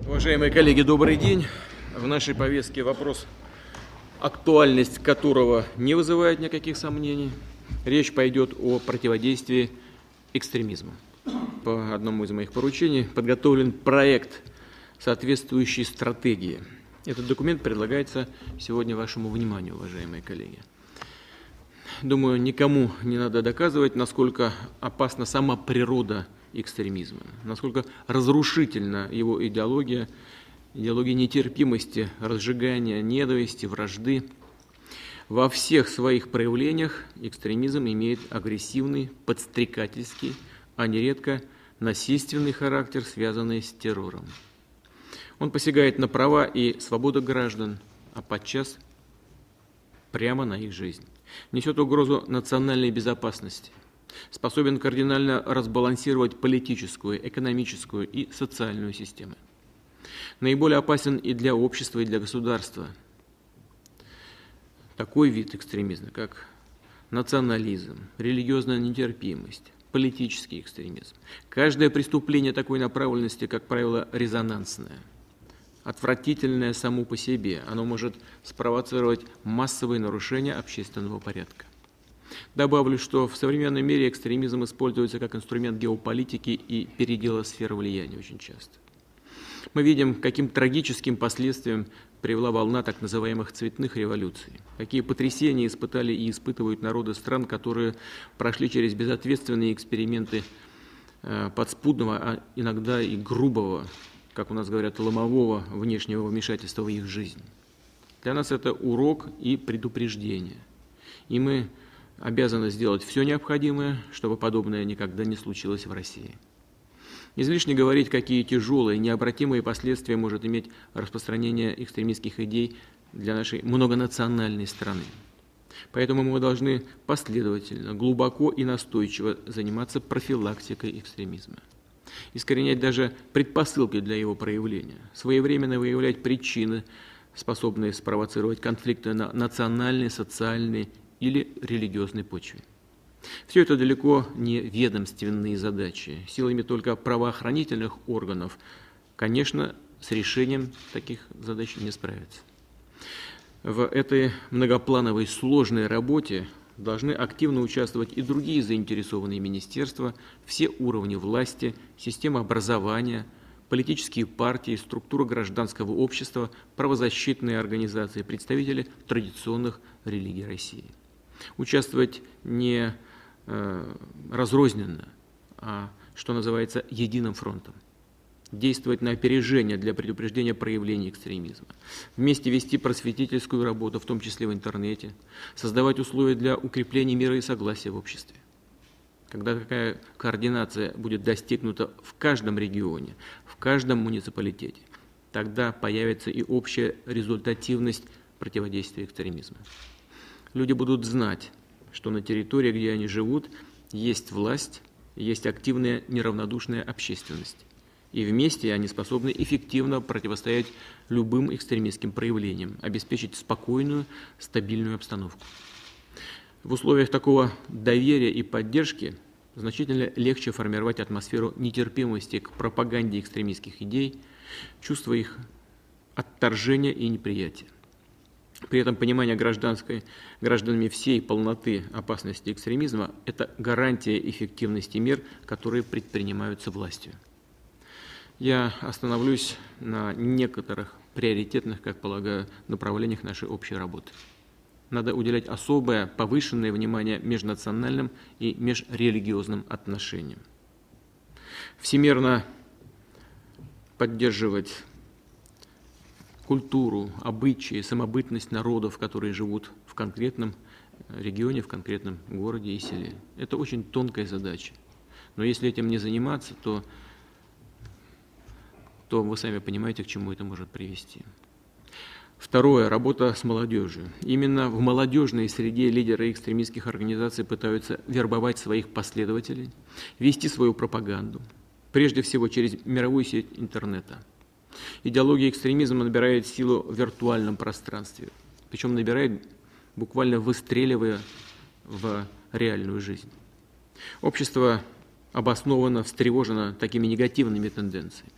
Уважаемые коллеги, добрый день. В нашей повестке вопрос, актуальность которого не вызывает никаких сомнений. Речь пойдет о противодействии экстремизму. По одному из моих поручений подготовлен проект соответствующей стратегии. Этот документ предлагается сегодня вашему вниманию, уважаемые коллеги. Думаю, никому не надо доказывать, насколько опасна сама природа экстремизма, насколько разрушительна его идеология нетерпимости, разжигания ненависти, вражды. Во всех своих проявлениях экстремизм имеет агрессивный, подстрекательский, а нередко насильственный характер, связанный с террором. Он посягает на права и свободу граждан, а подчас прямо на их жизнь. Несет угрозу национальной безопасности, способен кардинально разбалансировать политическую, экономическую и социальную системы. Наиболее опасен и для общества, и для государства такой вид экстремизма, как национализм, религиозная нетерпимость, политический экстремизм. Каждое преступление такой направленности, как правило, резонансное, отвратительное само по себе. Оно может спровоцировать массовые нарушения общественного порядка. Добавлю, что в современном мире экстремизм используется как инструмент геополитики и передела сфер влияния очень часто. Мы видим, каким трагическим последствиям привела волна так называемых цветных революций, какие потрясения испытали и испытывают народы стран, которые прошли через безответственные эксперименты подспудного, а иногда и грубого, как у нас говорят, ломового внешнего вмешательства в их жизнь. Для нас это урок и предупреждение. И мы обязаны сделать все необходимое, чтобы подобное никогда не случилось в России. Излишне говорить, какие тяжелые, необратимые последствия может иметь распространение экстремистских идей для нашей многонациональной страны. Поэтому мы должны последовательно, глубоко и настойчиво заниматься профилактикой экстремизма. Искоренять даже предпосылки для его проявления, своевременно выявлять причины, способные спровоцировать конфликты на национальной, социальной или религиозной почве. Все это далеко не ведомственные задачи, силами только правоохранительных органов, конечно, с решением таких задач не справиться. В этой многоплановой сложной работе должны активно участвовать и другие заинтересованные министерства, все уровни власти, система образования, политические партии, структура гражданского общества, правозащитные организации, представители традиционных религий России. Участвовать не разрозненно, а, что называется, единым фронтом. Действовать на опережение для предупреждения проявлений экстремизма. Вместе вести просветительскую работу, в том числе в интернете. Создавать условия для укрепления мира и согласия в обществе. Когда такая координация будет достигнута в каждом регионе, в каждом муниципалитете, тогда появится и общая результативность противодействия экстремизму. Люди будут знать, что на территории, где они живут, есть власть, есть активная неравнодушная общественность. И вместе они способны эффективно противостоять любым экстремистским проявлениям, обеспечить спокойную, стабильную обстановку. В условиях такого доверия и поддержки значительно легче формировать атмосферу нетерпимости к пропаганде экстремистских идей, чувство их отторжения и неприятия. При этом понимание гражданами всей полноты опасности экстремизма – это гарантия эффективности мер, которые предпринимаются властью. Я остановлюсь на некоторых приоритетных, как полагаю, направлениях нашей общей работы. Надо уделять особое, повышенное внимание межнациональным и межрелигиозным отношениям. Всемирно поддерживать культуру, обычаи, самобытность народов, которые живут в конкретном регионе, в конкретном городе и селе. Это очень тонкая задача. Но если этим не заниматься, то вы сами понимаете, к чему это может привести. Второе – работа с молодежью. Именно в молодежной среде лидеры экстремистских организаций пытаются вербовать своих последователей, вести свою пропаганду, прежде всего через мировую сеть интернета. Идеология экстремизма набирает силу в виртуальном пространстве, причем набирает, буквально выстреливая в реальную жизнь. Общество обоснованно встревожено такими негативными тенденциями.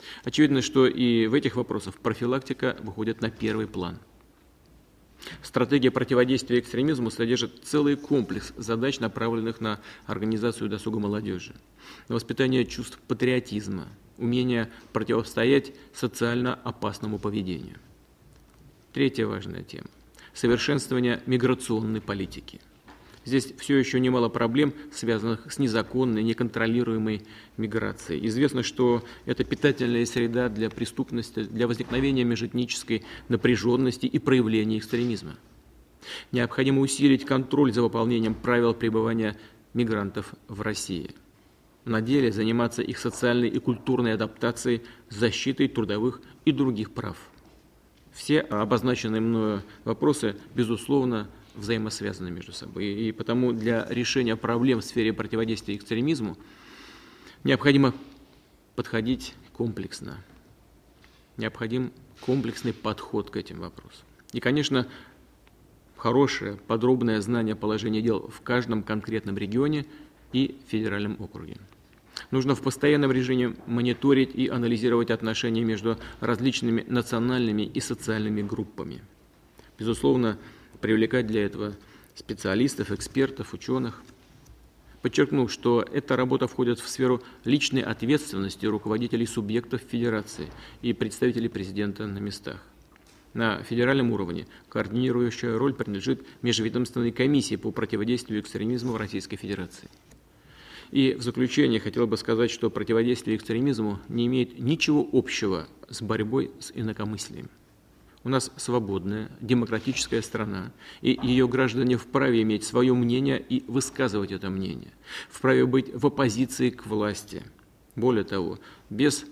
Очевидно, что и в этих вопросах профилактика выходит на первый план. Стратегия противодействия экстремизму содержит целый комплекс задач, направленных на организацию досуга молодежи, на воспитание чувств патриотизма, умение противостоять социально опасному поведению. Третья важная тема – совершенствование миграционной политики. Здесь все еще немало проблем, связанных с незаконной, неконтролируемой миграцией. Известно, что это питательная среда для преступности, для возникновения межэтнической напряженности и проявления экстремизма. Необходимо усилить контроль за выполнением правил пребывания мигрантов в России. На деле заниматься их социальной и культурной адаптацией, защитой трудовых и других прав. Все обозначенные мною вопросы, безусловно, взаимосвязаны между собой. И потому для решения проблем в сфере противодействия экстремизму необходимо подходить комплексно. Необходим комплексный подход к этим вопросам. И, конечно, хорошее, подробное знание положения дел в каждом конкретном регионе и федеральном округе. Нужно в постоянном режиме мониторить и анализировать отношения между различными национальными и социальными группами. Безусловно, привлекать для этого специалистов, экспертов, ученых. Подчеркну, что эта работа входит в сферу личной ответственности руководителей субъектов федерации и представителей президента на местах. На федеральном уровне координирующая роль принадлежит Межведомственной комиссии по противодействию экстремизму в Российской Федерации. И в заключение хотел бы сказать, что противодействие экстремизму не имеет ничего общего с борьбой с инакомыслием. У нас свободная, демократическая страна, и ее граждане вправе иметь свое мнение и высказывать это мнение, вправе быть в оппозиции к власти. Более того, без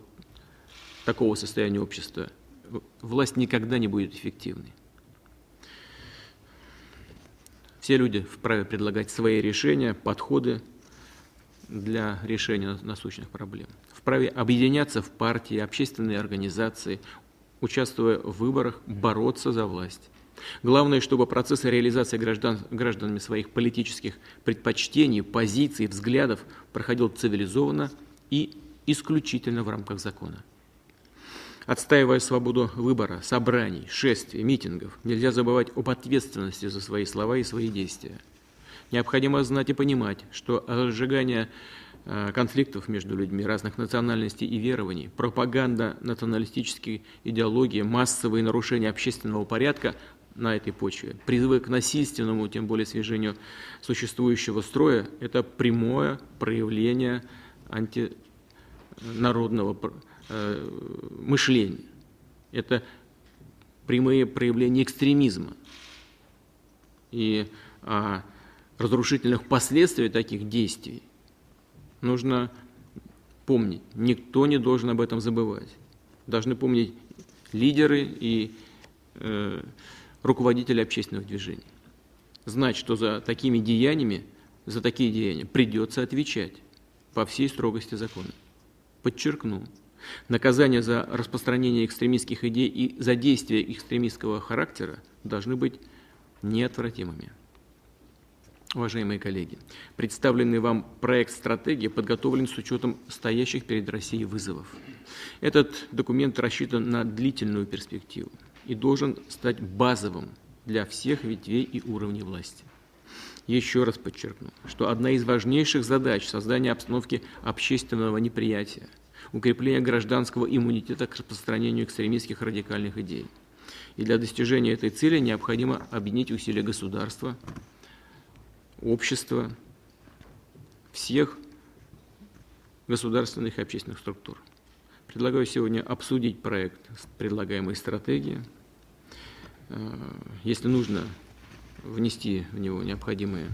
такого состояния общества власть никогда не будет эффективной. Все люди вправе предлагать свои решения, подходы для решения насущных проблем. Вправе объединяться в партии, общественные организации, участвуя в выборах, бороться за власть. Главное, чтобы процесс реализации гражданами своих политических предпочтений, позиций, взглядов проходил цивилизованно и исключительно в рамках закона. Отстаивая свободу выбора, собраний, шествий, митингов, нельзя забывать об ответственности за свои слова и свои действия. Необходимо знать и понимать, что разжигание конфликтов между людьми разных национальностей и верований, пропаганда националистической идеологии, массовые нарушения общественного порядка на этой почве, призывы к насильственному, тем более свержению существующего строя – это прямое проявление антинародного мышления. Это прямые проявления экстремизма. И о разрушительных последствиях таких действий нужно помнить. Никто не должен об этом забывать. Должны помнить лидеры и руководители общественных движений. Знать, что за такими деяниями, за такие деяния придется отвечать по всей строгости закона. Подчеркну, наказания за распространение экстремистских идей и за действия экстремистского характера должны быть неотвратимыми. Уважаемые коллеги, представленный вам проект стратегии подготовлен с учетом стоящих перед Россией вызовов. Этот документ рассчитан на длительную перспективу и должен стать базовым для всех ветвей и уровней власти. Еще раз подчеркну, что одна из важнейших задач – создания обстановки общественного неприятия, укрепления гражданского иммунитета к распространению экстремистских радикальных идей. И для достижения этой цели необходимо объединить усилия государства, общества, всех государственных и общественных структур. Предлагаю сегодня обсудить проект предлагаемой стратегии. Если нужно, внести в него необходимые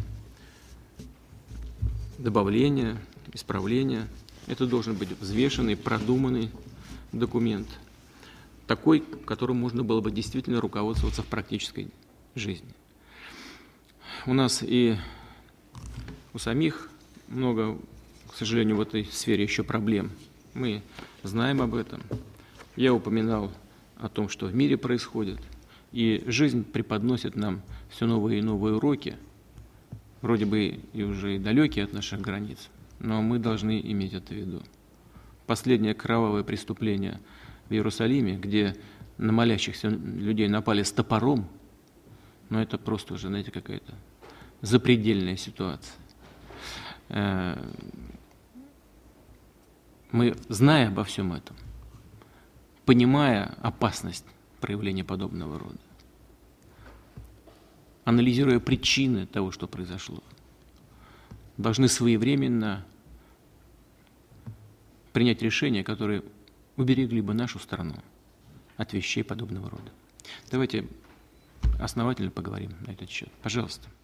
добавления, исправления. Это должен быть взвешенный, продуманный документ, такой, которым можно было бы действительно руководствоваться в практической жизни. У нас и у самих много, к сожалению, в этой сфере еще проблем. Мы знаем об этом. Я упоминал о том, что в мире происходит. И жизнь преподносит нам все новые и новые уроки, вроде бы и уже далекие от наших границ, но мы должны иметь это в виду. последнее кровавое преступление в Иерусалиме, где на молящихся людей напали с топором, но это просто уже, знаете, какая-то запредельная ситуация. Мы, зная обо всем этом, понимая опасность проявления подобного рода, анализируя причины того, что произошло, должны своевременно принять решения, которые уберегли бы нашу страну от вещей подобного рода. Давайте основательно поговорим на этот счет. Пожалуйста.